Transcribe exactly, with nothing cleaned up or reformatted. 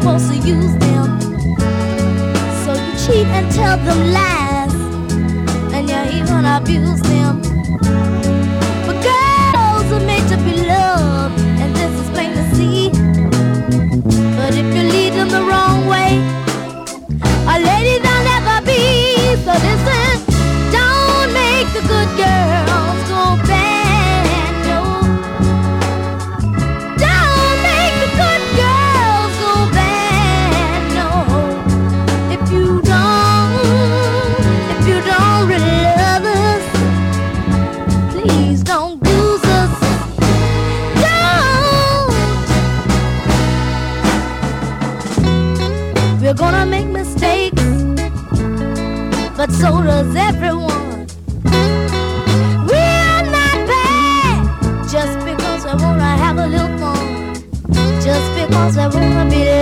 supposed to use them. So you cheat and tell them lies, and you even abuse them. But girls are made to be loved, and this is plain to see. But if you lead them the wrong way, a lady they'll never be. So listen, don't make the good girls go bad, no. Don't make the good girls go bad, no. If you don't, if you don't really love us, please don't use us. Don't. We're gonna make mistakes, but so does everyone. We're not bad just because we wanna have a little fun, just because we wanna be